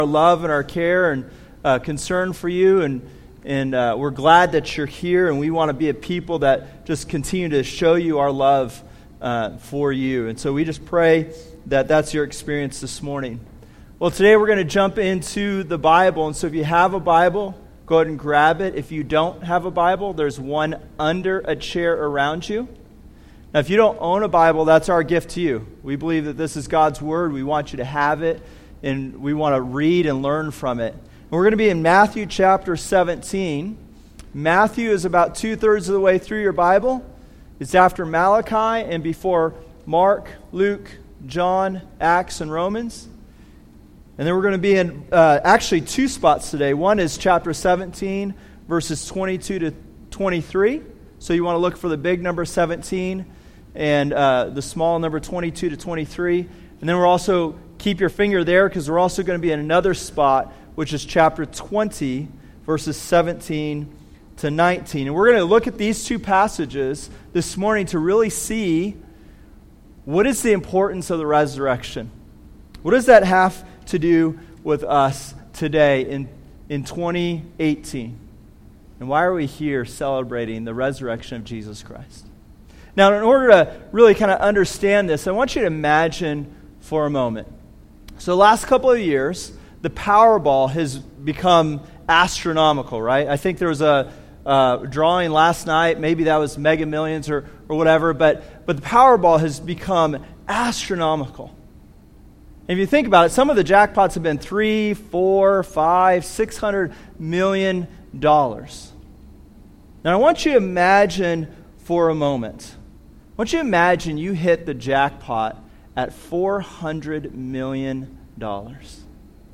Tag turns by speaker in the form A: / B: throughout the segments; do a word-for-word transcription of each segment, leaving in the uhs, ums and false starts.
A: our love and our care and uh, concern for you, and and uh, we're glad that you're here, and we want to be a people that just continue to show you our love uh, for you. And so we just pray that that's your experience this morning. Well, today we're going to jump into the Bible, and so if you have a Bible, go ahead and grab it. If you don't have a Bible, there's one under a chair around you. Now, if you don't own a Bible, that's our gift to you. We believe that this is God's Word. We want you to have it, and we want to read and learn from it. And we're going to be in Matthew chapter seventeen. Matthew is about two-thirds of the way through your Bible. It's after Malachi and before Mark, Luke, John, Acts, and Romans. And then we're going to be in uh, actually two spots today. One is chapter seventeen, verses twenty-two to twenty-three. So you want to look for the big number seventeen and uh, the small number twenty-two to twenty-three. And then we're also, keep your finger there, because we're also going to be in another spot, which is chapter twenty, verses seventeen to nineteen. And we're going to look at these two passages this morning to really see what is the importance of the resurrection. What does that have to do with us today in, in twenty eighteen? And why are we here celebrating the resurrection of Jesus Christ? Now, in order to really kind of understand this, I want you to imagine for a moment. So the last couple of years, the Powerball has become astronomical, right? I think there was a uh, drawing last night. Maybe that was Mega Millions or, or whatever. But, but the Powerball has become astronomical. And if you think about it, some of the jackpots have been three, four, five, six hundred million dollars. Now, I want you to imagine for a moment. I want you to imagine you hit the jackpot at four hundred million dollars.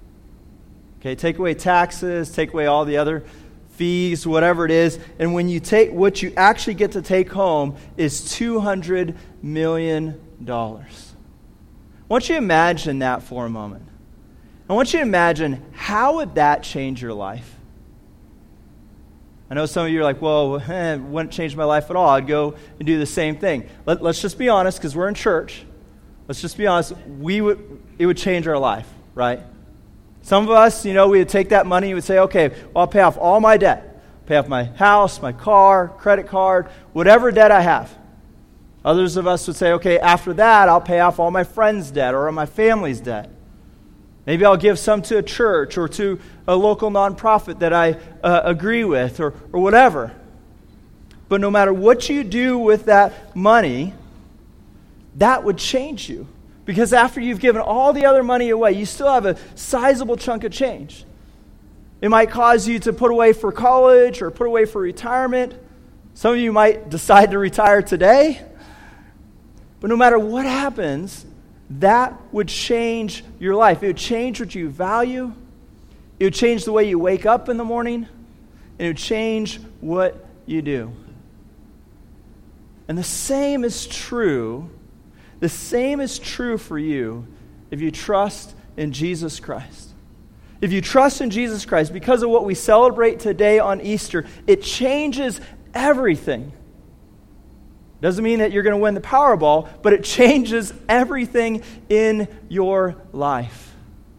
A: Okay, take away taxes, take away all the other fees, whatever it is, and when you take what you actually get to take home is two hundred million dollars. I want you to imagine that for a moment. I want you to imagine, how would that change your life? I know some of you are like, well, eh, it wouldn't change my life at all. I'd go and do the same thing. Let, let's just be honest, because we're in church. Let's just be honest. We would, it would change our life, right? Some of us, you know, we would take that money and would say, okay, well, I'll pay off all my debt. Pay off my house, my car, credit card, whatever debt I have. Others of us would say, okay, after that, I'll pay off all my friends' debt or my family's debt. Maybe I'll give some to a church or to a local nonprofit that I uh, agree with or, or whatever. But no matter what you do with that money, that would change you. Because after you've given all the other money away, you still have a sizable chunk of change. It might cause you to put away for college or put away for retirement. Some of you might decide to retire today. But no matter what happens, that would change your life. It would change what you value. It would change the way you wake up in the morning. And it would change what you do. And the same is true. The same is true for you if you trust in Jesus Christ. If you trust in Jesus Christ, because of what we celebrate today on Easter, it changes everything. Doesn't mean that you're going to win the Powerball, but it changes everything in your life.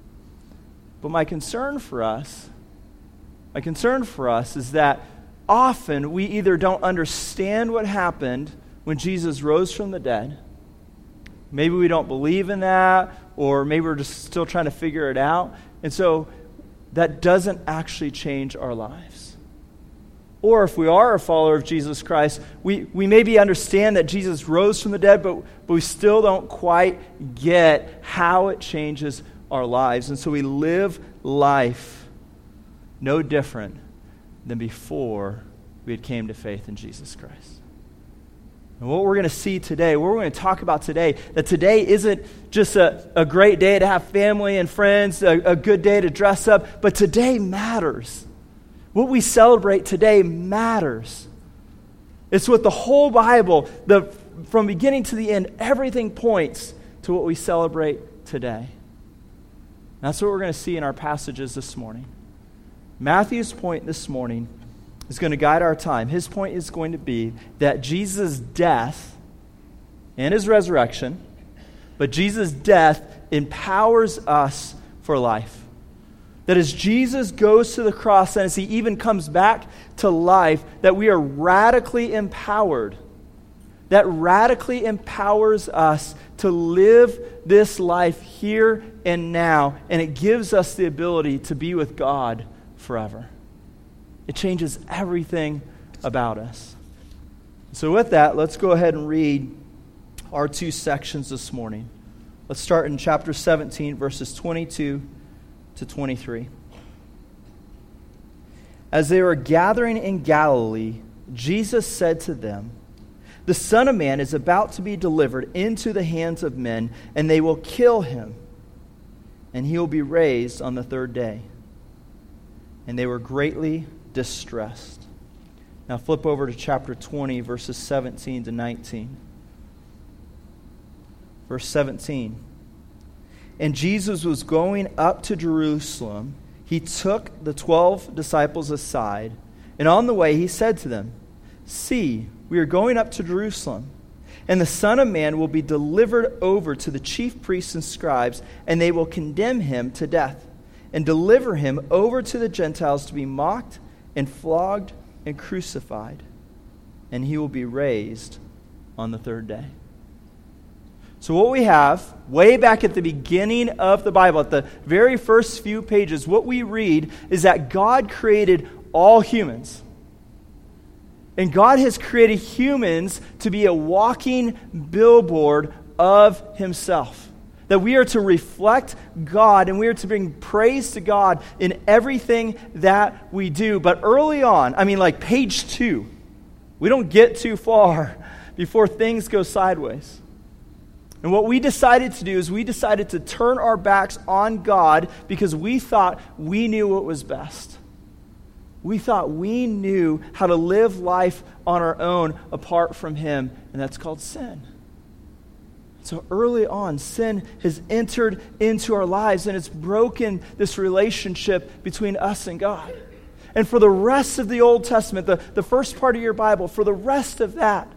A: But my concern for us, my concern for us is that often we either don't understand what happened when Jesus rose from the dead. Maybe we don't believe in that, or maybe we're just still trying to figure it out. And so that doesn't actually change our lives. Or if we are a follower of Jesus Christ, we, we maybe understand that Jesus rose from the dead, but, but we still don't quite get how it changes our lives. And so we live life no different than before we had came to faith in Jesus Christ. And what we're going to see today, what we're going to talk about today, that today isn't just a, a great day to have family and friends, a, a good day to dress up, but today matters. What we celebrate today matters. It's what the whole Bible, the from beginning to the end, everything points to what we celebrate today. That's what we're going to see in our passages this morning. Matthew's point this morning is going to guide our time. His point is going to be that Jesus' death and his resurrection, but Jesus' death empowers us for life. That as Jesus goes to the cross and as he even comes back to life, that we are radically empowered. That radically empowers us to live this life here and now, and it gives us the ability to be with God forever. It changes everything about us. So with that, let's go ahead and read our two sections this morning. Let's start in chapter seventeen, verses twenty-two to twenty-three. As they were gathering in Galilee, Jesus said to them, "The Son of Man is about to be delivered into the hands of men, and they will kill him, and he will be raised on the third day." And they were greatly distressed. Now flip over to chapter twenty, verses seventeen to nineteen. Verse seventeen. And Jesus was going up to Jerusalem. He took the twelve disciples aside, and on the way he said to them, "See, we are going up to Jerusalem, and the Son of Man will be delivered over to the chief priests and scribes, and they will condemn him to death, and deliver him over to the Gentiles to be mocked and flogged and crucified, and he will be raised on the third day." So what we have, way back at the beginning of the Bible, at the very first few pages, what we read is that God created all humans. And God has created humans to be a walking billboard of himself. That we are to reflect God and we are to bring praise to God in everything that we do. But early on, I mean like page two, we don't get too far before things go sideways. And what we decided to do is we decided to turn our backs on God because we thought we knew what was best. We thought we knew how to live life on our own apart from him, and that's called sin. So early on, sin has entered into our lives, and it's broken this relationship between us and God. And for the rest of the Old Testament, the, the first part of your Bible, for the rest of that,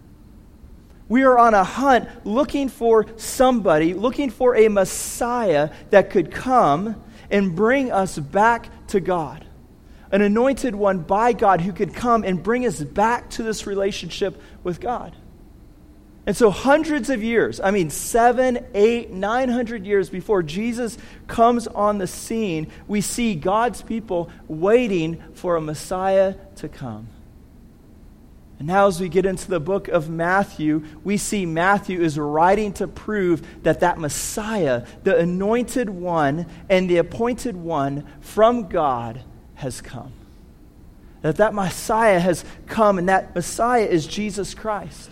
A: we are on a hunt looking for somebody, looking for a Messiah that could come and bring us back to God. An anointed one by God who could come and bring us back to this relationship with God. And so hundreds of years, I mean seven, eight, nine hundred years before Jesus comes on the scene, we see God's people waiting for a Messiah to come. And now as we get into the book of Matthew, we see Matthew is writing to prove that that Messiah, the anointed one and the appointed one from God, has come. That that Messiah has come, and that Messiah is Jesus Christ.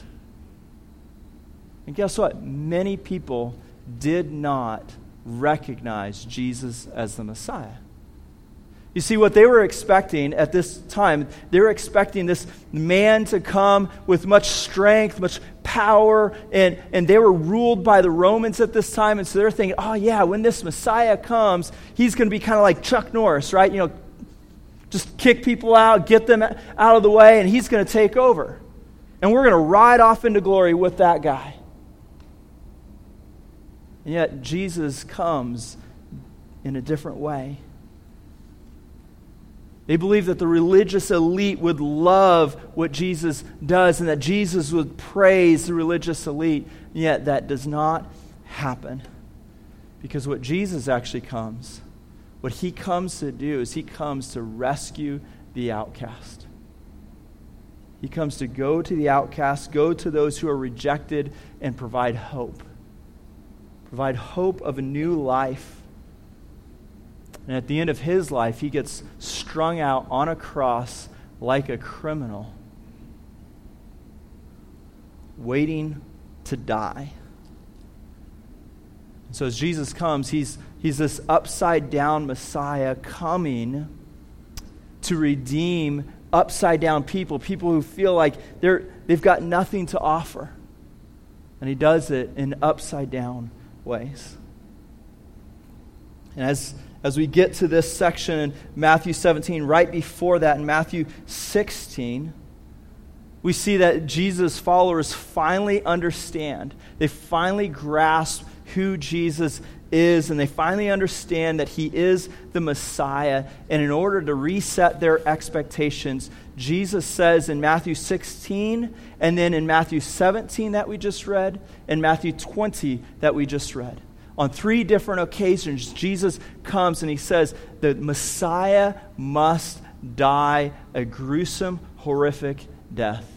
A: And guess what? Many people did not recognize Jesus as the Messiah. You see, what they were expecting at this time, they were expecting this man to come with much strength, much power, and, and they were ruled by the Romans at this time, and so they're thinking, oh yeah, when this Messiah comes, he's going to be kind of like Chuck Norris, right? You know, just kick people out, get them out of the way, and he's going to take over. And we're going to ride off into glory with that guy. And yet, Jesus comes in a different way. They believe that the religious elite would love what Jesus does and that Jesus would praise the religious elite. And yet that does not happen. Because what Jesus actually comes, what he comes to do is he comes to rescue the outcast. He comes to go to the outcast, go to those who are rejected, and provide hope. Provide hope of a new life. And at the end of his life, he gets strung out on a cross like a criminal, waiting to die. And so as Jesus comes, he's, he's this upside-down Messiah coming to redeem upside-down people, people who feel like they're, they've got nothing to offer. And he does it in upside-down ways. And as As we get to this section in Matthew seventeen, right before that in Matthew sixteen, we see that Jesus' followers finally understand. They finally grasp who Jesus is, and they finally understand that he is the Messiah. And in order to reset their expectations, Jesus says in Matthew sixteen, and then in Matthew seventeen that we just read, and Matthew twenty that we just read, on three different occasions, Jesus comes and he says the Messiah must die a gruesome, horrific death.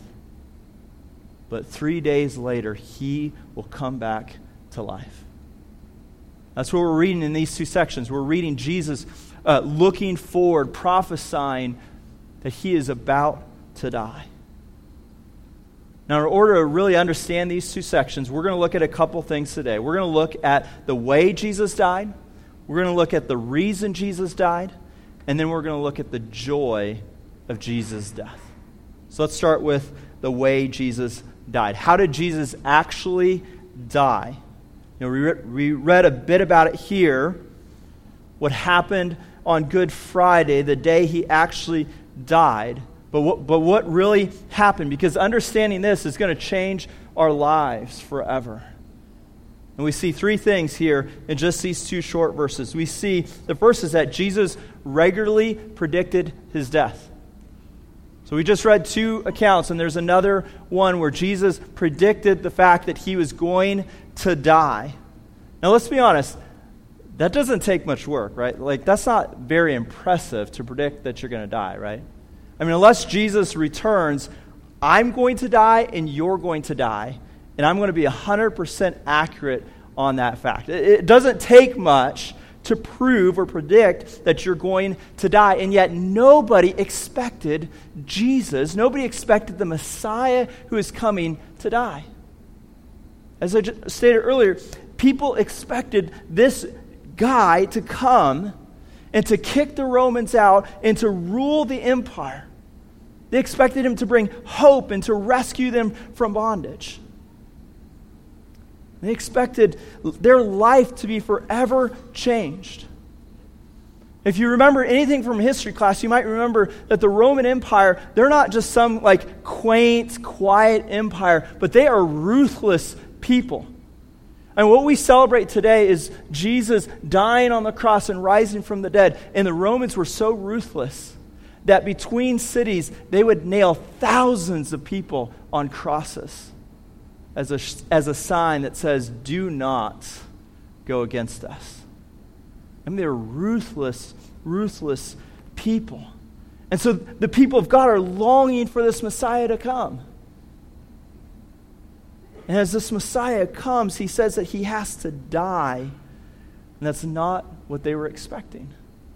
A: But three days later, he will come back to life. That's what we're reading in these two sections. We're reading Jesus uh, looking forward, prophesying that he is about to die. Now, in order to really understand these two sections, we're going to look at a couple things today. We're going to look at the way Jesus died. We're going to look at the reason Jesus died. And then we're going to look at the joy of Jesus' death. So let's start with the way Jesus died. How did Jesus actually die? You know, we, re- we read a bit about it here. What happened on Good Friday, the day he actually died. But what, but what really happened? Because understanding this is going to change our lives forever. And we see three things here in just these two short verses. We see the first is that Jesus regularly predicted his death. So we just read two accounts, and there's another one where Jesus predicted the fact that he was going to die. Now let's be honest, that doesn't take much work, right? Like, that's not very impressive to predict that you're going to die, right? I mean, unless Jesus returns, I'm going to die and you're going to die, and I'm going to be one hundred percent accurate on that fact. It doesn't take much to prove or predict that you're going to die, and yet nobody expected Jesus, nobody expected the Messiah who is coming to die. As I just stated earlier, people expected this guy to come and to kick the Romans out and to rule the empire. They expected him to bring hope and to rescue them from bondage. They expected their life to be forever changed. If you remember anything from history class, you might remember that the Roman Empire, they're not just some like quaint, quiet empire, but they are ruthless people. And what we celebrate today is Jesus dying on the cross and rising from the dead. And the Romans were so ruthless that between cities, they would nail thousands of people on crosses as a, as a sign that says, do not go against us. I mean, they were ruthless, ruthless people. And so the people of God are longing for this Messiah to come. And as this Messiah comes, he says that he has to die. And that's not what they were expecting.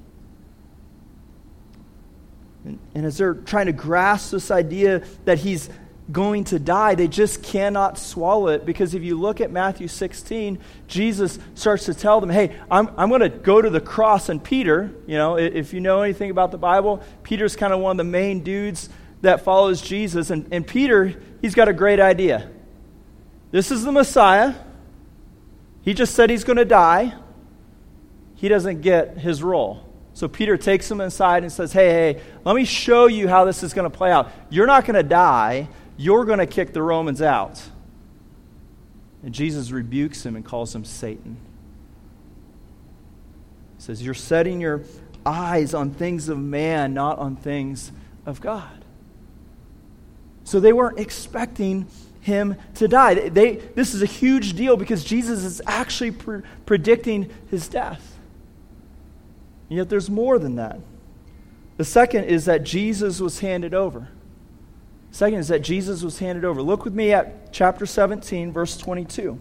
A: And, and as they're trying to grasp this idea that he's going to die, they just cannot swallow it, because if you look at Matthew sixteen, Jesus starts to tell them, hey, I'm, I'm going to go to the cross. And Peter, you know, if you know anything about the Bible, Peter's kind of one of the main dudes that follows Jesus. And, and Peter, he's got a great idea. This is the Messiah. He just said he's going to die. He doesn't get his role. So Peter takes him inside and says, hey, hey, let me show you how this is going to play out. You're not going to die. You're going to kick the Romans out. And Jesus rebukes him and calls him Satan. He says, you're setting your eyes on things of man, not on things of God. So they weren't expecting him to die. They, they, this is a huge deal because Jesus is actually pre- predicting his death. And yet there's more than that. The second is that Jesus was handed over. Second is that Jesus was handed over. Look with me at chapter seventeen, verse twenty-two.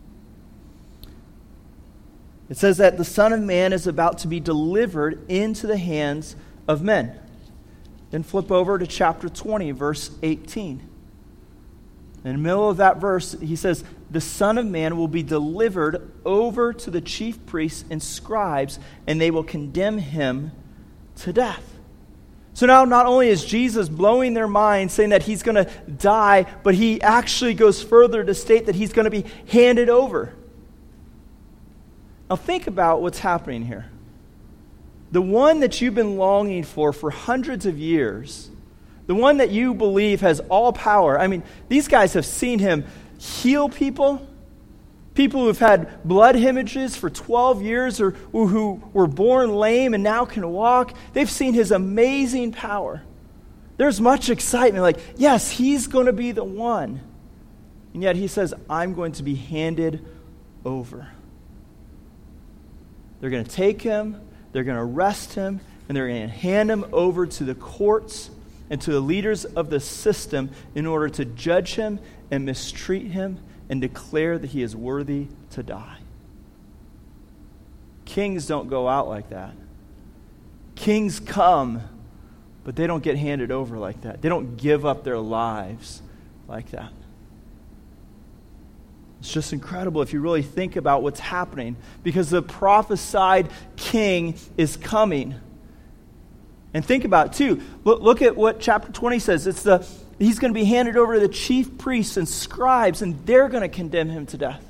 A: It says that the Son of Man is about to be delivered into the hands of men. Then flip over to chapter twenty, verse eighteen. In the middle of that verse, he says, the Son of Man will be delivered over to the chief priests and scribes, and they will condemn him to death. So now not only is Jesus blowing their minds, saying that he's going to die, but he actually goes further to state that he's going to be handed over. Now think about what's happening here. The one that you've been longing for for hundreds of years, the one that you believe has all power. I mean, these guys have seen him heal people, People who've had blood hemorrhages for twelve years or who were born lame and now can walk. They've seen his amazing power. There's much excitement, like, yes, he's going to be the one. And yet he says, I'm going to be handed over. They're going to take him, they're going to arrest him, and they're going to hand him over to the courts and to the leaders of the system in order to judge him and mistreat him and declare that he is worthy to die. Kings don't go out like that. Kings come, but they don't get handed over like that. They don't give up their lives like that. It's just incredible if you really think about what's happening, because the prophesied king is coming. And think about it too. Look, look at what chapter twenty says. It's the he's going to be handed over to the chief priests and scribes, and they're going to condemn him to death.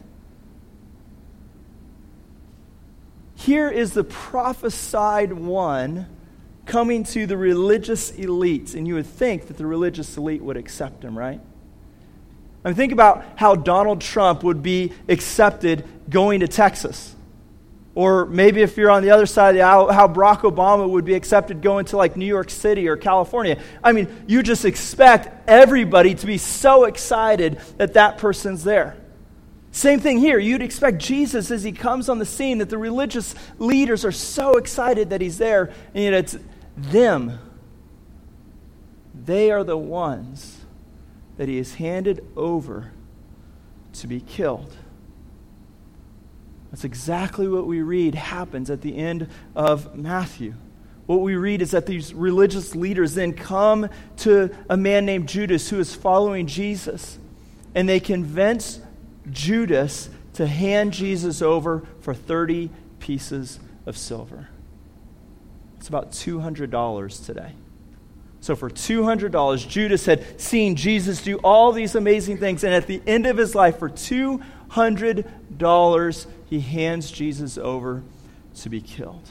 A: Here is the prophesied one coming to the religious elites, and you would think that the religious elite would accept him, right? I mean, think about how Donald Trump would be accepted going to Texas. Or maybe if you're on the other side of the aisle, how Barack Obama would be accepted going to like New York City or California. I mean, you just expect everybody to be so excited that that person's there. Same thing here. You'd expect Jesus as he comes on the scene, that the religious leaders are so excited that he's there, and yet it's them. They are the ones that he is handed over to be killed. That's exactly what we read happens at the end of Matthew. What we read is that these religious leaders then come to a man named Judas who is following Jesus, and they convince Judas to hand Jesus over for thirty pieces of silver. It's about two hundred dollars today. So for two hundred dollars, Judas had seen Jesus do all these amazing things, and at the end of his life, for two hundred dollars, he hands Jesus over to be killed.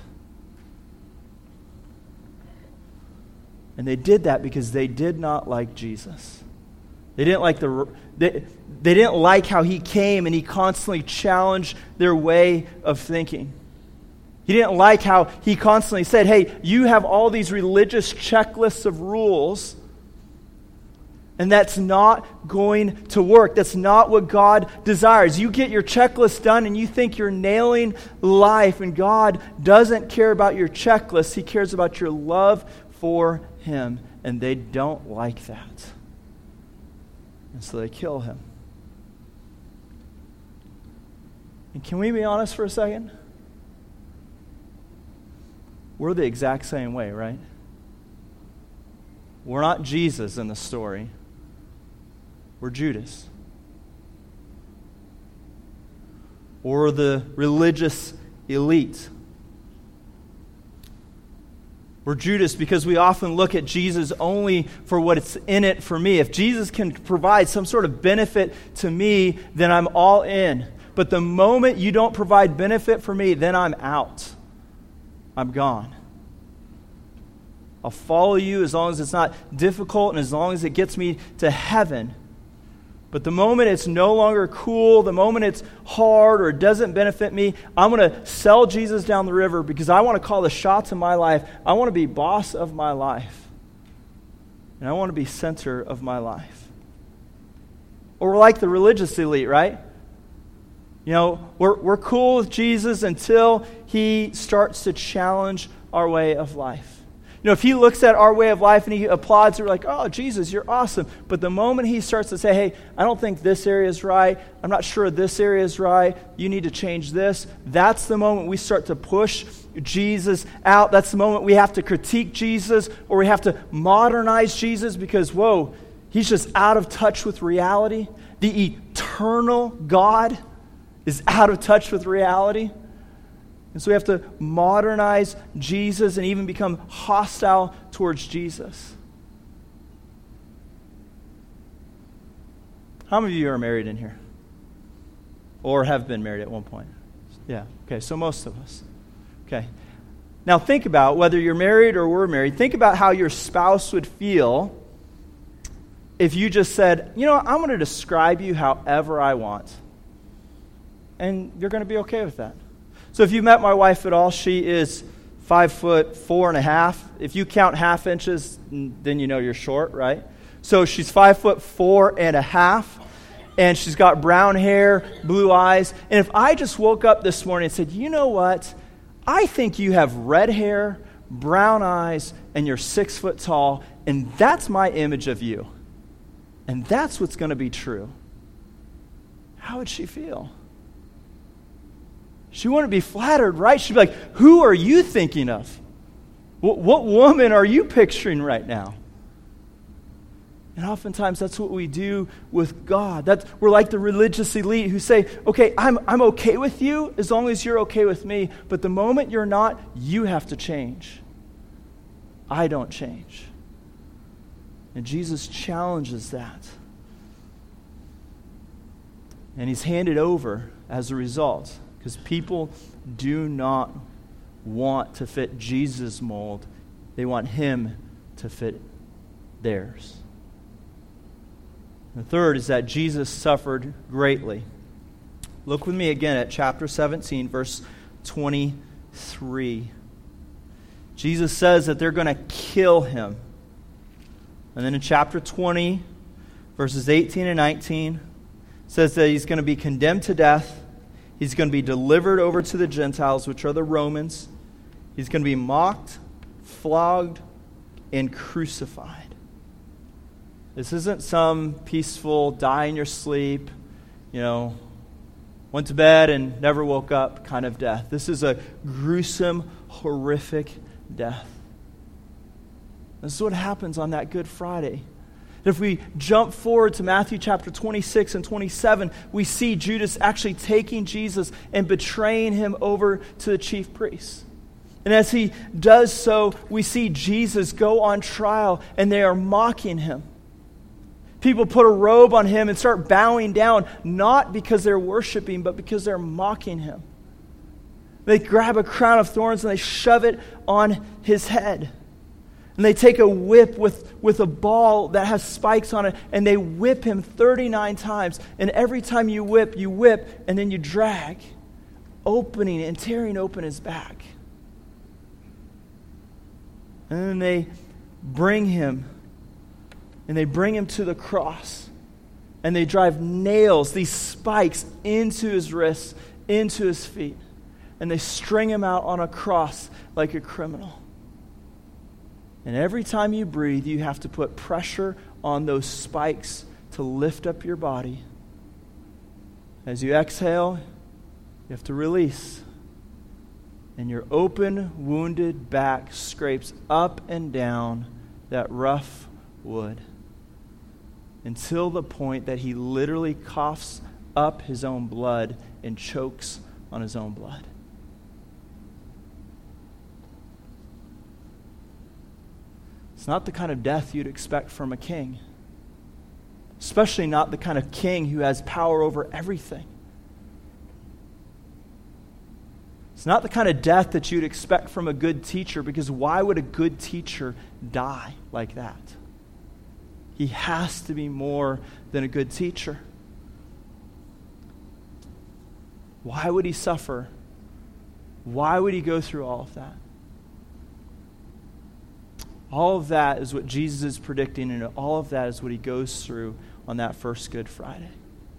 A: And they did that because they did not like Jesus. They didn't like the they, they didn't like how he came and he constantly challenged their way of thinking. He didn't like how he constantly said, hey, you have all these religious checklists of rules, and that's not going to work. That's not what God desires. You get your checklist done and you think you're nailing life, and God doesn't care about your checklist. He cares about your love for him, and they don't like that. And so they kill him. And can we be honest for a second? We're the exact same way, right? We're not Jesus in the story. We're Judas. Or the religious elite. We're Judas because we often look at Jesus only for what's in it for me. If Jesus can provide some sort of benefit to me, then I'm all in. But the moment you don't provide benefit for me, then I'm out. I'm gone. I'll follow you as long as it's not difficult and as long as it gets me to heaven. But the moment it's no longer cool, the moment it's hard or it doesn't benefit me, I'm going to sell Jesus down the river because I want to call the shots in my life. I want to be boss of my life. And I want to be center of my life. Or we're like the religious elite, right? You know, we're we're cool with Jesus until he starts to challenge our way of life. You know, if he looks at our way of life and he applauds, we're like, oh, Jesus, you're awesome. But the moment he starts to say, hey, I don't think this area is right. I'm not sure this area is right. You need to change this. That's the moment we start to push Jesus out. That's the moment we have to critique Jesus, or we have to modernize Jesus because, whoa, he's just out of touch with reality. The eternal God is out of touch with reality. And so we have to modernize Jesus and even become hostile towards Jesus. How many of you are married in here? Or have been married at one point? Yeah, okay, so most of us. Okay. Now think about, whether you're married or we're married, think about how your spouse would feel if you just said, you know, I'm going to describe you however I want. and you're going to be okay with that. So if you met my wife at all, she is five foot four and a half. If you count half inches, then you know you're short, right? So she's five foot four and a half, and she's got brown hair, blue eyes. And if I just woke up this morning and said, you know what? I think you have red hair, brown eyes, and you're six foot tall, and that's my image of you. And that's what's going to be true. How would she feel? She wouldn't be flattered, right? She'd be like, who are you thinking of? What, what woman are you picturing right now? And oftentimes that's what we do with God. That's, we're like the religious elite who say, okay, I'm, I'm okay with you as long as you're okay with me, but the moment you're not, you have to change. I don't change. And Jesus challenges that. And he's handed over as a result. Because people do not want to fit Jesus' mold. They want him to fit theirs. The third is that Jesus suffered greatly. Look with me again at chapter seventeen, verse twenty-three. Jesus says that they're going to kill him. And then in chapter twenty, verses eighteen and nineteen, it says that he's going to be condemned to death. He's going to be delivered over to the Gentiles, which are the Romans. He's going to be mocked, flogged, and crucified. This isn't some peaceful, die in your sleep, you know, went to bed and never woke up kind of death. This is a gruesome, horrific death. This is what happens on that Good Friday. If we jump forward to Matthew chapter twenty-six and twenty-seven, we see Judas actually taking Jesus and betraying him over to the chief priests. And as he does so, we see Jesus go on trial, and they are mocking him. People put a robe on him and start bowing down, not because they're worshiping, but because they're mocking him. They grab a crown of thorns and they shove it on his head. And they take a whip with, with a ball that has spikes on it, and they whip him thirty-nine times. And every time you whip, you whip, and then you drag, opening and tearing open his back. And then they bring him, and they bring him to the cross. And they drive nails, these spikes, into his wrists, into his feet. And they string him out on a cross like a criminal. And every time you breathe, you have to put pressure on those spikes to lift up your body. As you exhale, you have to release. And your open, wounded back scrapes up and down that rough wood until the point that he literally coughs up his own blood and chokes on his own blood. It's not the kind of death you'd expect from a king. Especially not the kind of king who has power over everything. It's not the kind of death that you'd expect from a good teacher, because why would a good teacher die like that? He has to be more than a good teacher. Why would he suffer? Why would he go through all of that? All of that is what Jesus is predicting, and all of that is what he goes through on that first Good Friday.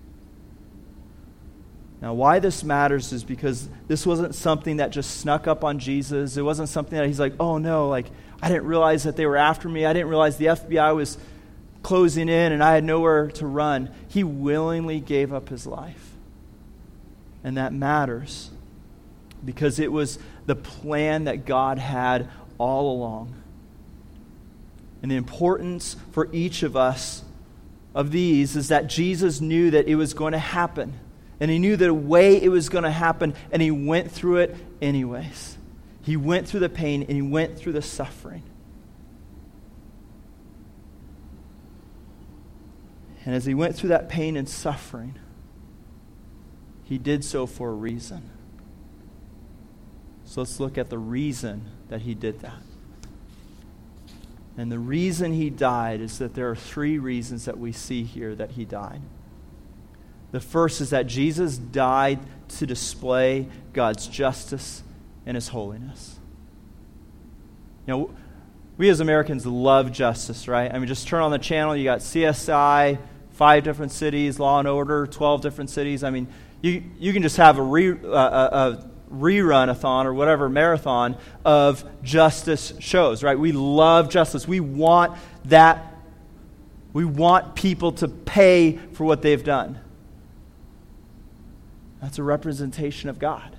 A: Now, why this matters is because this wasn't something that just snuck up on Jesus. It wasn't something that he's like, oh no, like I didn't realize that they were after me. I didn't realize the F B I was closing in and I had nowhere to run. He willingly gave up his life. And that matters because it was the plan that God had all along. And the importance for each of us of these is that Jesus knew that it was going to happen. And he knew the way it was going to happen, and he went through it anyways. He went through the pain, and he went through the suffering. And as he went through that pain and suffering, he did so for a reason. So let's look at the reason that he did that. And the reason he died is that there are three reasons that we see here that he died. The first is that Jesus died to display God's justice and His holiness. You know, we as Americans love justice, right? I mean, just turn on the channel, you got C S I, five different cities, Law and Order, twelve different cities. I mean, you you can just have a, re, uh, a, a rerun-a-thon or whatever, marathon of justice shows, right? We love justice. We want that. We want people to pay for what they've done. That's a representation of God.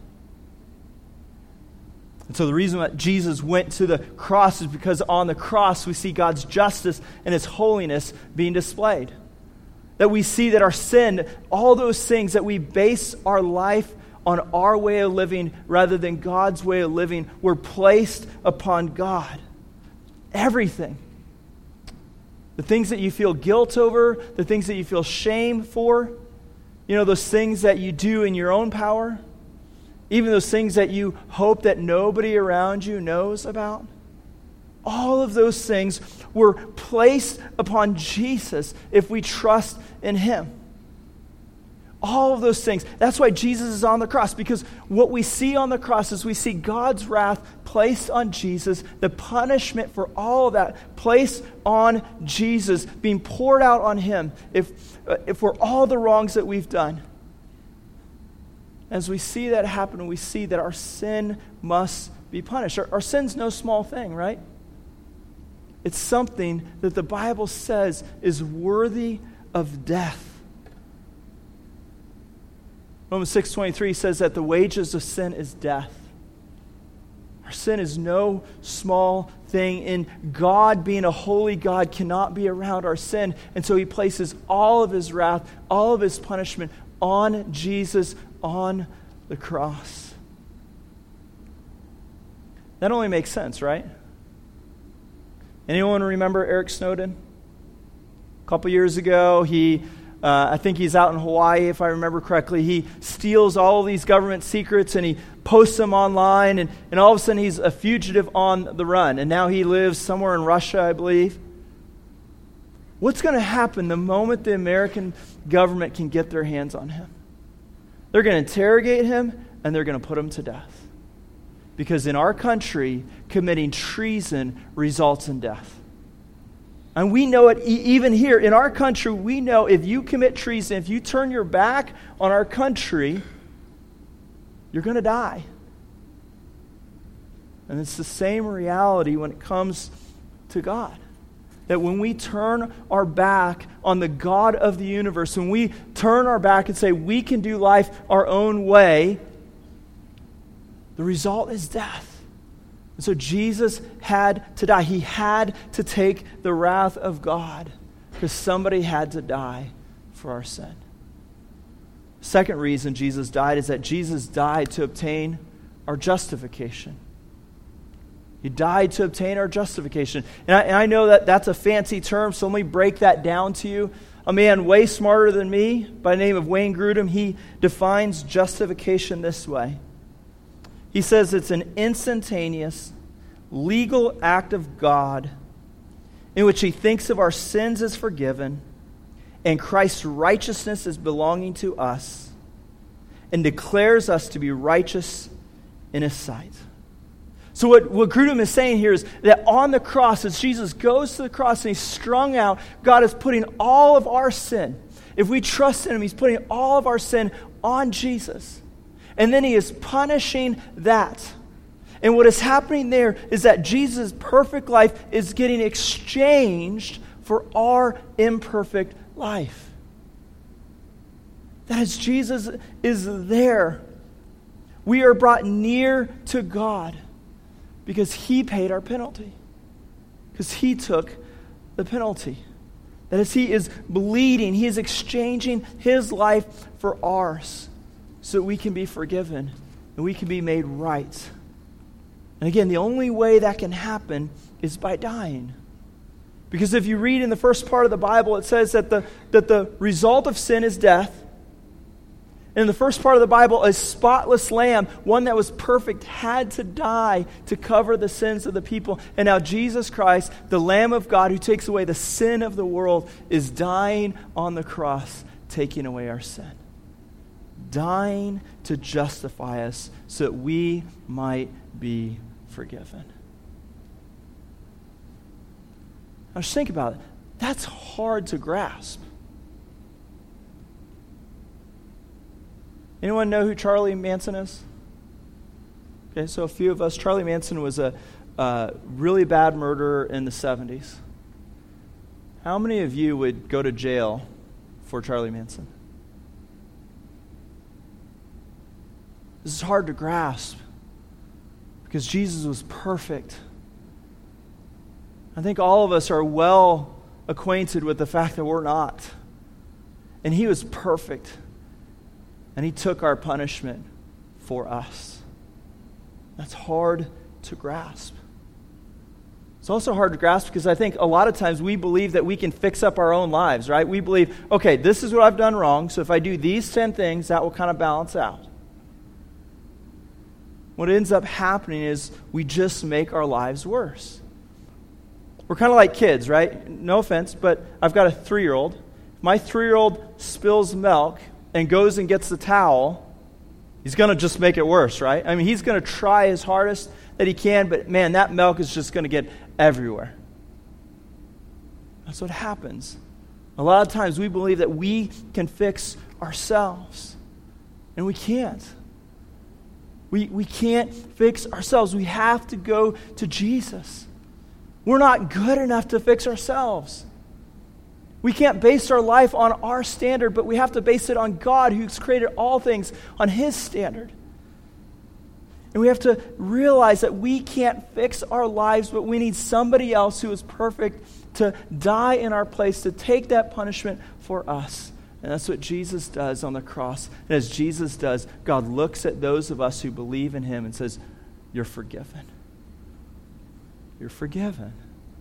A: And so the reason that Jesus went to the cross is because on the cross we see God's justice and His holiness being displayed. That we see that our sin, all those things that we base our life on our way of living rather than God's way of living, were placed upon God. Everything. The things that you feel guilt over, the things that you feel shame for, you know, those things that you do in your own power, even those things that you hope that nobody around you knows about. All of those things were placed upon Jesus if we trust in Him. All of those things. That's why Jesus is on the cross, because what we see on the cross is we see God's wrath placed on Jesus, the punishment for all of that placed on Jesus, being poured out on Him if, uh, if for all the wrongs that we've done. As we see that happen, we see that our sin must be punished. Our, our sin's no small thing, right? It's something that the Bible says is worthy of death. Romans six twenty-three says that the wages of sin is death. Our sin is no small thing, and God, being a holy God, cannot be around our sin. And so He places all of His wrath, all of His punishment on Jesus on the cross. That only makes sense, right? Anyone remember Eric Snowden? A couple years ago, he... Uh, I think he's out in Hawaii, if I remember correctly. He steals all of these government secrets and he posts them online, and, and all of a sudden he's a fugitive on the run. And now he lives somewhere in Russia, I believe. What's going to happen the moment the American government can get their hands on him? They're going to interrogate him and they're going to put him to death. Because in our country, committing treason results in death. And we know it e- even here in our country. We know if you commit treason, if you turn your back on our country, you're going to die. And it's the same reality when it comes to God. That when we turn our back on the God of the universe, when we turn our back and say we can do life our own way, the result is death. And so Jesus had to die. He had to take the wrath of God because somebody had to die for our sin. Second reason Jesus died is that Jesus died to obtain our justification. He died to obtain our justification. And I, and I know that that's a fancy term, so let me break that down to you. A man way smarter than me by the name of Wayne Grudem, he defines justification this way. He says it's an instantaneous, legal act of God in which He thinks of our sins as forgiven and Christ's righteousness as belonging to us and declares us to be righteous in His sight. So what, what Grudem is saying here is that on the cross, as Jesus goes to the cross and He's strung out, God is putting all of our sin. If we trust in Him, He's putting all of our sin on Jesus. And then He is punishing that. And what is happening there is that Jesus' perfect life is getting exchanged for our imperfect life. That as Jesus is there, we are brought near to God because He paid our penalty. Because He took the penalty. That as He is bleeding, He is exchanging His life for ours so that we can be forgiven and we can be made right. And again, the only way that can happen is by dying. Because if you read in the first part of the Bible, it says that the, that the result of sin is death. And in the first part of the Bible, a spotless lamb, one that was perfect, had to die to cover the sins of the people. And now Jesus Christ, the Lamb of God who takes away the sin of the world, is dying on the cross, taking away our sin. dying to justify us so that we might be forgiven. Now just think about it. That's hard to grasp. Anyone know who Charlie Manson is? Okay, so a few of us. Charlie Manson was a uh, really bad murderer in the seventies. How many of you would go to jail for Charlie Manson? This is hard to grasp because Jesus was perfect. I think all of us are well acquainted with the fact that we're not. And he was perfect. And he took our punishment for us. That's hard to grasp. It's also hard to grasp because I think a lot of times we believe that we can fix up our own lives, right? We believe, okay, this is what I've done wrong, so if I do these ten things, that will kind of balance out. What ends up happening is we just make our lives worse. We're kind of like kids, right? No offense, but I've got a three-year-old. My three-year-old spills milk and goes and gets the towel, he's going to just make it worse, right? I mean, he's going to try his hardest that he can, but man, that milk is just going to get everywhere. That's what happens. A lot of times we believe that we can fix ourselves, and we can't. We, we can't fix ourselves. We have to go to Jesus. We're not good enough to fix ourselves. We can't base our life on our standard, but we have to base it on God who's created all things on his standard. And we have to realize that we can't fix our lives, but we need somebody else who is perfect to die in our place, to take that punishment for us. And that's what Jesus does on the cross. And as Jesus does, God looks at those of us who believe in him and says, you're forgiven. You're forgiven.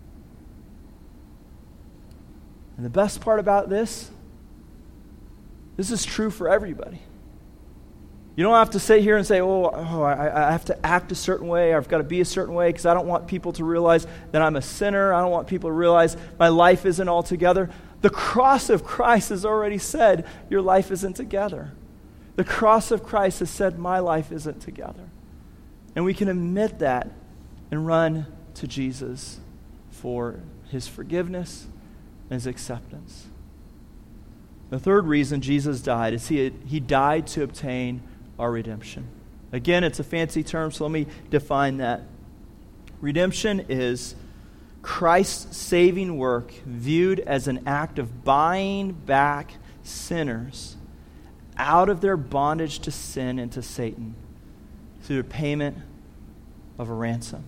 A: And the best part about this, this is true for everybody. You don't have to sit here and say, oh, oh I, I have to act a certain way, or I've got to be a certain way because I don't want people to realize that I'm a sinner. I don't want people to realize my life isn't all together. The cross of Christ has already said your life isn't together. The cross of Christ has said my life isn't together. And we can admit that and run to Jesus for his forgiveness and his acceptance. The third reason Jesus died is he, he died to obtain our redemption. Again, it's a fancy term, so let me define that. Redemption is Christ's saving work viewed as an act of buying back sinners out of their bondage to sin and to Satan through the payment of a ransom.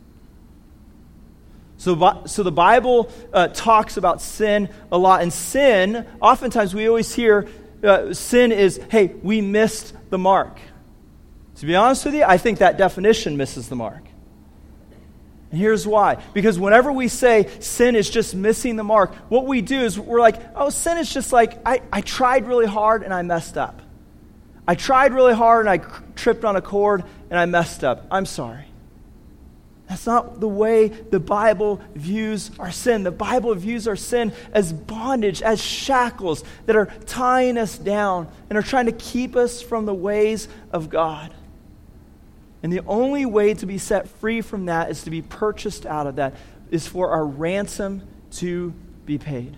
A: So, so the Bible uh, talks about sin a lot. And sin, oftentimes we always hear uh, sin is, hey, we missed the mark. To be honest with you, I think that definition misses the mark. And here's why. Because whenever we say sin is just missing the mark, what we do is we're like, oh, sin is just like, I, I tried really hard and I messed up. I tried really hard and I tripped on a cord and I messed up. I'm sorry. That's not the way the Bible views our sin. The Bible views our sin as bondage, as shackles that are tying us down and are trying to keep us from the ways of God. And the only way to be set free from that is to be purchased out of that, is for our ransom to be paid.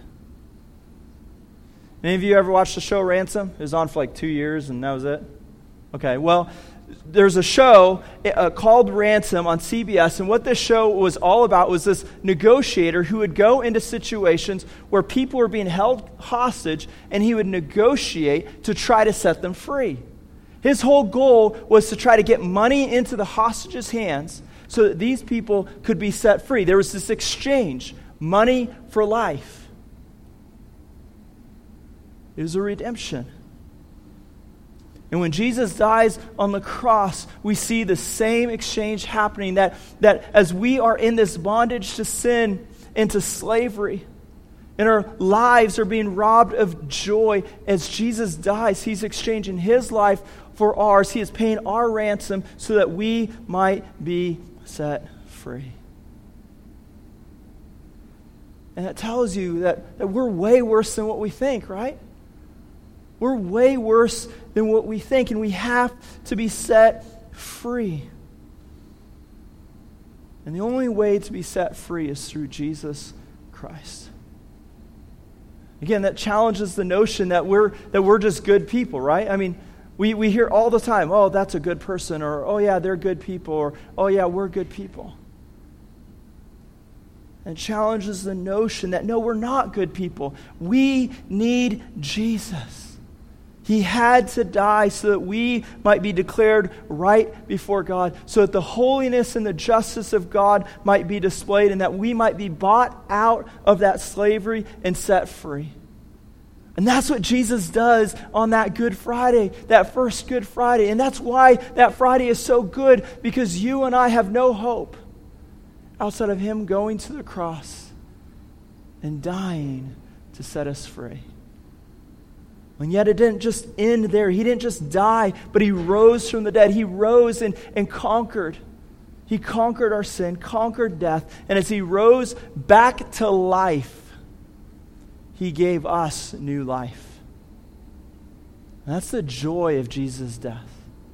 A: Any of you ever watched the show Ransom? It was on for like two years and that was it? Okay, well, there's a show uh, called Ransom on C B S, and what this show was all about was this negotiator who would go into situations where people were being held hostage, and he would negotiate to try to set them free. His whole goal was to try to get money into the hostages' hands so that these people could be set free. There was this exchange, money for life. It was a redemption. And when Jesus dies on the cross, we see the same exchange happening, that, that as we are in this bondage to sin, into slavery, and our lives are being robbed of joy, as Jesus dies, he's exchanging his life for ours. He is paying our ransom so that we might be set free. And that tells you that, that we're way worse than what we think, right? We're way worse than what we think, and we have to be set free. And the only way to be set free is through Jesus Christ. Again, that challenges the notion that we're that we're just good people, right? I mean, we, we hear all the time, oh, that's a good person, or oh yeah, they're good people, or oh yeah, we're good people. And it challenges the notion that no, we're not good people. We need Jesus. He had to die so that we might be declared right before God, so that the holiness and the justice of God might be displayed, and that we might be bought out of that slavery and set free. And that's what Jesus does on that Good Friday, that first Good Friday. And that's why that Friday is so good, because you and I have no hope outside of Him going to the cross and dying to set us free. And yet it didn't just end there. He didn't just die, but He rose from the dead. He rose and, and conquered. He conquered our sin, conquered death. And as He rose back to life, He gave us new life. And that's the joy of Jesus' death.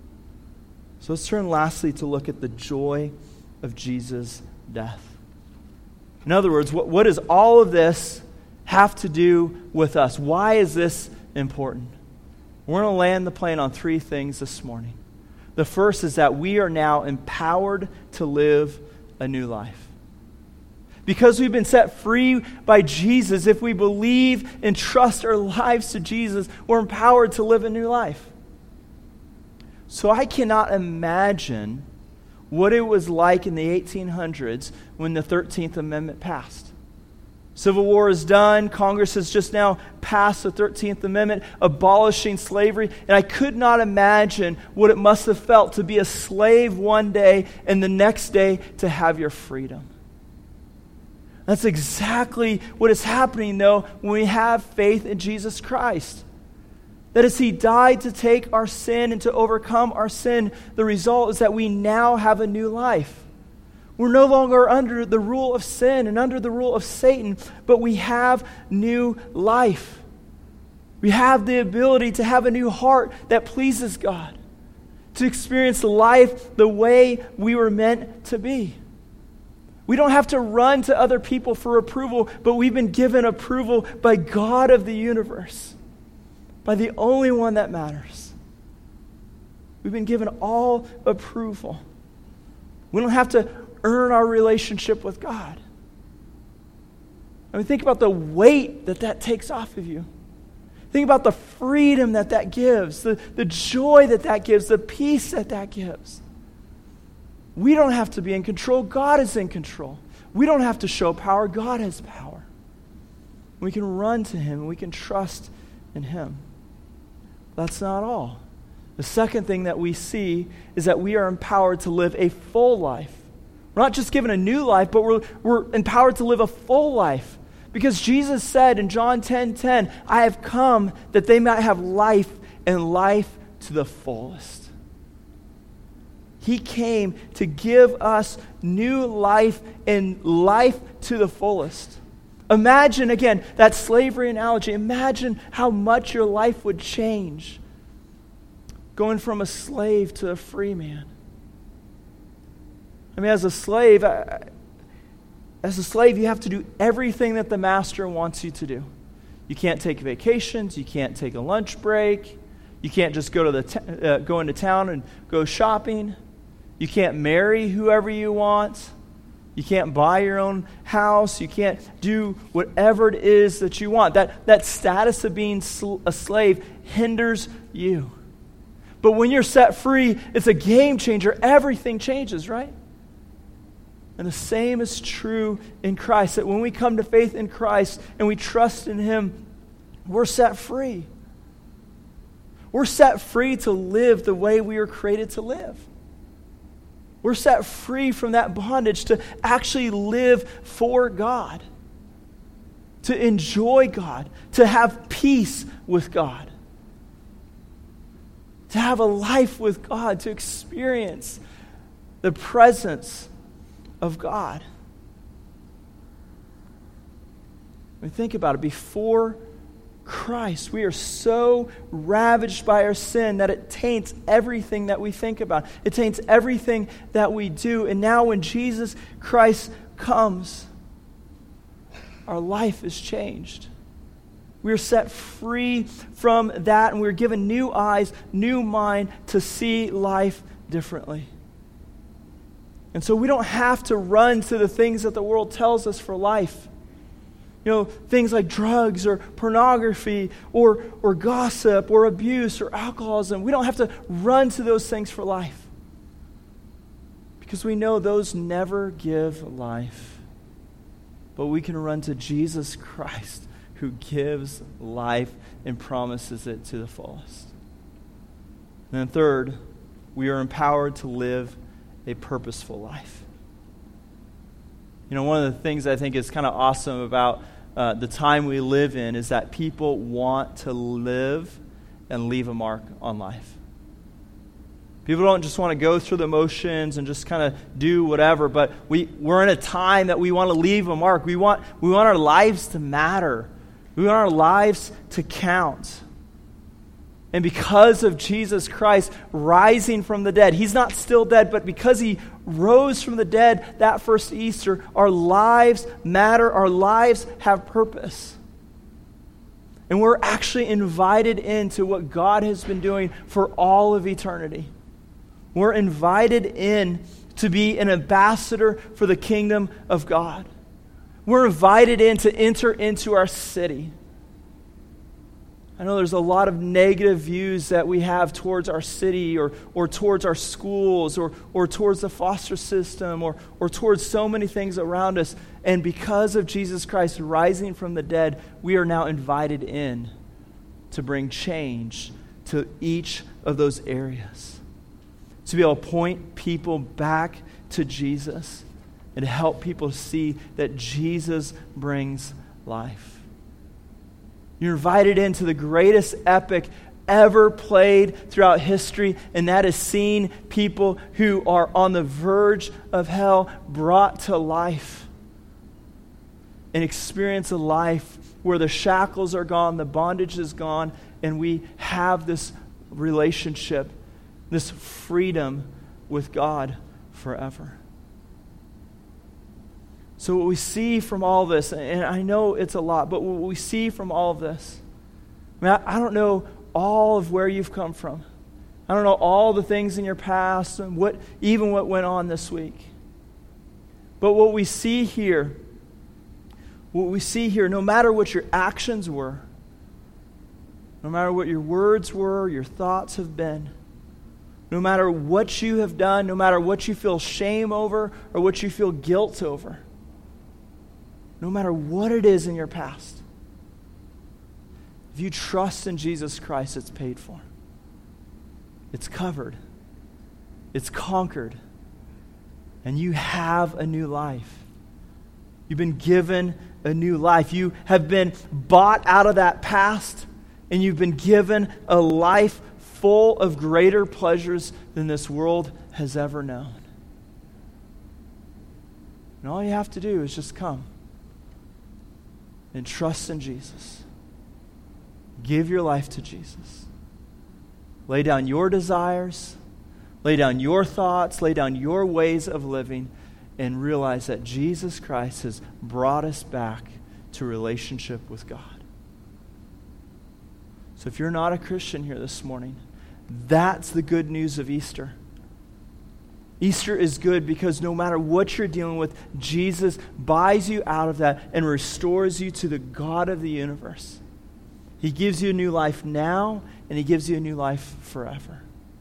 A: So let's turn lastly to look at the joy of Jesus' death. In other words, what, what does all of this have to do with us? Why is this important? We're going to land the plane on three things this morning. The first is that we are now empowered to live a new life. Because we've been set free by Jesus, if we believe and trust our lives to Jesus, we're empowered to live a new life. So I cannot imagine what it was like in the eighteen hundreds when the thirteenth Amendment passed. Civil War is done. Congress has just now passed the thirteenth Amendment, abolishing slavery. And I could not imagine what it must have felt to be a slave one day and the next day to have your freedom. That's exactly what is happening, though, when we have faith in Jesus Christ. That as He died to take our sin and to overcome our sin, the result is that we now have a new life. We're no longer under the rule of sin and under the rule of Satan, but we have new life. We have the ability to have a new heart that pleases God, to experience life the way we were meant to be. We don't have to run to other people for approval, but we've been given approval by God of the universe, by the only one that matters. We've been given all approval. We don't have to earn our relationship with God. I mean, think about the weight that that takes off of you. Think about the freedom that that gives, the, the joy that that gives, the peace that that gives. We don't have to be in control. God is in control. We don't have to show power. God has power. We can run to Him and we can trust in Him. That's not all. The second thing that we see is that we are empowered to live a full life. We're not just given a new life, but we're, we're empowered to live a full life. Because Jesus said in John ten ten, I have come that they might have life and life to the fullest. He came to give us new life and life to the fullest. Imagine, again, that slavery analogy. Imagine how much your life would change going from a slave to a free man. I mean, as a slave, as a slave, you have to do everything that the master wants you to do. You can't take vacations. You can't take a lunch break. You can't just go to the t- uh, go into town and go shopping. You can't marry whoever you want. You can't buy your own house. You can't do whatever it is that you want. That, that status of being sl- a slave hinders you. But when you're set free, it's a game changer. Everything changes, right? And the same is true in Christ, that when we come to faith in Christ and we trust in Him, we're set free. We're set free to live the way we were created to live. We're set free from that bondage to actually live for God, to enjoy God, to have peace with God, to have a life with God, to experience the presence of God. I mean, think about it. Before Christ, we are so ravaged by our sin that it taints everything that we think about. It taints everything that we do. And now when Jesus Christ comes, our life is changed. We are set free from that, and we're given new eyes, new mind to see life differently. And so we don't have to run to the things that the world tells us for life. You know, things like drugs or pornography or, or gossip or abuse or alcoholism. We don't have to run to those things for life, because we know those never give life. But we can run to Jesus Christ, who gives life and promises it to the fullest. And then third, we are empowered to live a purposeful life. You know, one of the things I think is kind of awesome about uh, the time we live in is that people want to live and leave a mark on life. People don't just want to go through the motions and just kind of do whatever, but we, we're in a time that we want to leave a mark. We want, we want our lives to matter. We want our lives to count. And because of Jesus Christ rising from the dead, he's not still dead, but because he rose from the dead that first Easter, our lives matter, our lives have purpose. And we're actually invited into what God has been doing for all of eternity. We're invited in to be an ambassador for the kingdom of God. We're invited in to enter into our city. I know there's a lot of negative views that we have towards our city or, or towards our schools or, or towards the foster system or, or towards so many things around us. And because of Jesus Christ rising from the dead, we are now invited in to bring change to each of those areas. To be able to point people back to Jesus and to help people see that Jesus brings life. You're invited into the greatest epic ever played throughout history, and that is seeing people who are on the verge of hell brought to life and experience a life where the shackles are gone, the bondage is gone, and we have this relationship, this freedom with God forever. So what we see from all this, and I know it's a lot, but what we see from all of this, I mean, I, I don't know all of where you've come from. I don't know all the things in your past and what, even what went on this week. But what we see here, what we see here, no matter what your actions were, no matter what your words were, your thoughts have been, no matter what you have done, no matter what you feel shame over or what you feel guilt over, no matter what it is in your past, if you trust in Jesus Christ, it's paid for. It's covered. It's conquered. And you have a new life. You've been given a new life. You have been bought out of that past, and you've been given a life full of greater pleasures than this world has ever known. And all you have to do is just come and trust in Jesus. Give your life to Jesus. Lay down your desires, lay down your thoughts, lay down your ways of living, and realize that Jesus Christ has brought us back to relationship with God. So if you're not a Christian here this morning, that's the good news of Easter. Easter is good because no matter what you're dealing with, Jesus buys you out of that and restores you to the God of the universe. He gives you a new life now, and he gives you a new life forever.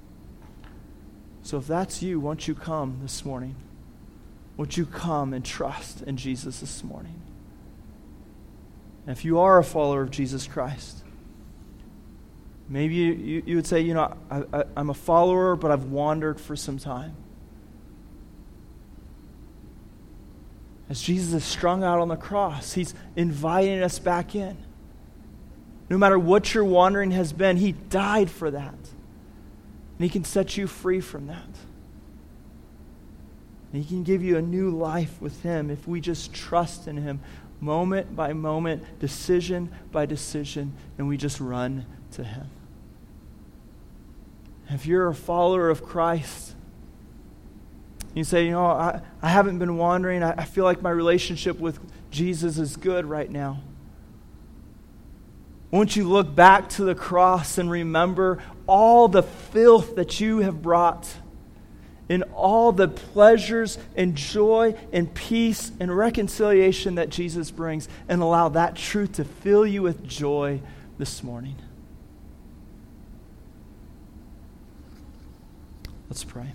A: So if that's you, won't you come this morning? Won't you come and trust in Jesus this morning? And if you are a follower of Jesus Christ, maybe you, you, you would say, you know, I, I, I'm a follower, but I've wandered for some time. As Jesus is strung out on the cross, he's inviting us back in. No matter what your wandering has been, he died for that. And he can set you free from that. And he can give you a new life with him if we just trust in him moment by moment, decision by decision, and we just run to him. If you're a follower of Christ, you say, you know, I, I haven't been wandering. I, I feel like my relationship with Jesus is good right now. Won't you look back to the cross and remember all the filth that you have brought, and all the pleasures and joy and peace and reconciliation that Jesus brings, and allow that truth to fill you with joy this morning? Let's pray.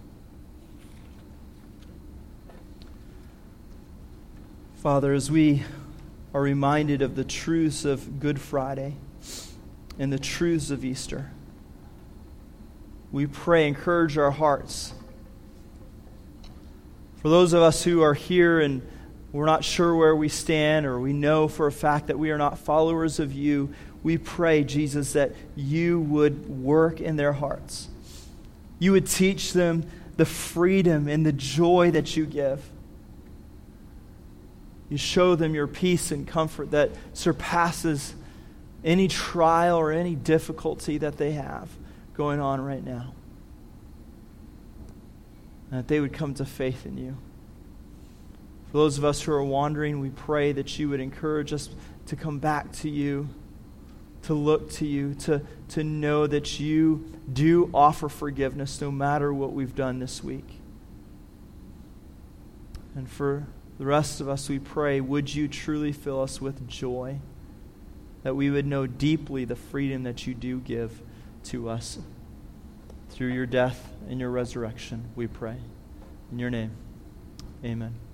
A: Father, as we are reminded of the truths of Good Friday and the truths of Easter, we pray, encourage our hearts. For those of us who are here and we're not sure where we stand, or we know for a fact that we are not followers of you, we pray, Jesus, that you would work in their hearts. You would teach them the freedom and the joy that you give. You show them your peace and comfort that surpasses any trial or any difficulty that they have going on right now. And that they would come to faith in you. For those of us who are wandering, we pray that you would encourage us to come back to you, to look to you, to, to know that you do offer forgiveness no matter what we've done this week. And for the rest of us, we pray, would you truly fill us with joy, that we would know deeply the freedom that you do give to us through your death and your resurrection, we pray. In your name, amen.